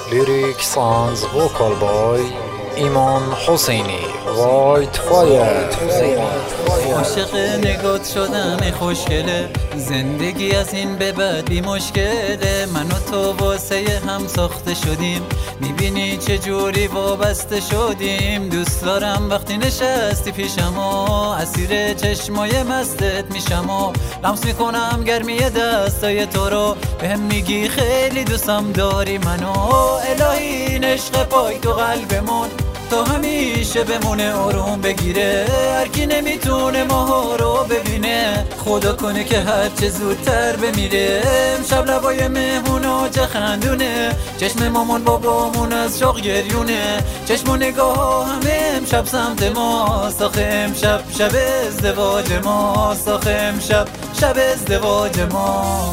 Lyric songs vocal by ایمان حسینی وایت فایر. عاشق نگات شدم ای خوشگله، زندگی از این به بعد بی مشکله. من و تو واسه هم ساخته شدیم، میبینی چه جوری وابسته شدیم. دوست دارم وقتی نشستی پیشم و اسیر چشمای مستت میشم و لمس میکنم گرمی دستای تو رو، بهم میگی خیلی دوستم داری منو. الهی این عشق پای تو قلبمون تا همیشه بمونه، آروم بگیره. هر کی نمیتونه ماها رو ببینه، خدا کنه که هر چه زودتر بمیره. امشب لبای مهمونا چه خندونه، چشم مامان بابامون از شوق گریونه. چشم و نگاه همه امشب سمت ما، آخه امشب شب ازدواج ما، آخه امشب شب ازدواج ما.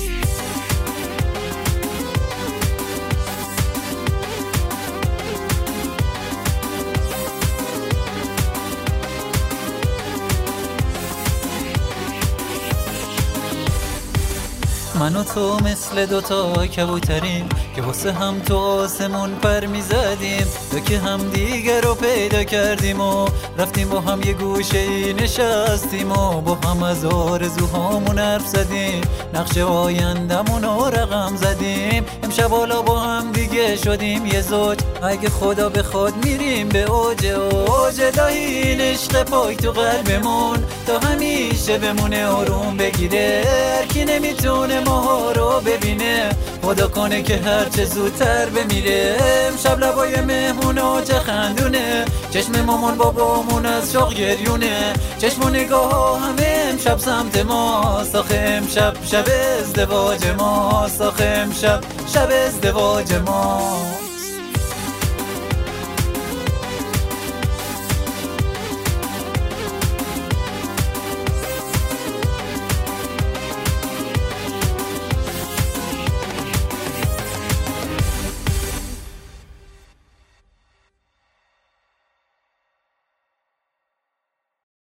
من و تو مثل دوتا کبوتریم که واسه هم تو آسمون پر میزدیم. تو که هم دیگر رو پیدا کردیم و رفتیم با هم یه گوشه ای نشستیم و با هم از آرزوهامون حرف زدیم، نقش آیندمون رو رقم زدیم. امشب حالا با هم دیگه شدیم یه زوج، اگه خدا بخواد میریم به اوج اوج. الهی این عشق پاک تو قلبمون تا همیشه بمونه، آروم بگیره. هر کی نمیتونه ماها رو ببینه، خدا کنه که هر چه زودتر بمیره. امشب لبای مهمونا چه خندونه، چشم مامان بابامون از شوق گریونه. چشم و نگاه همه امشب سمت ما، آخه امشب شب ازدواج ما، آخه امشب شب ازدواج ما.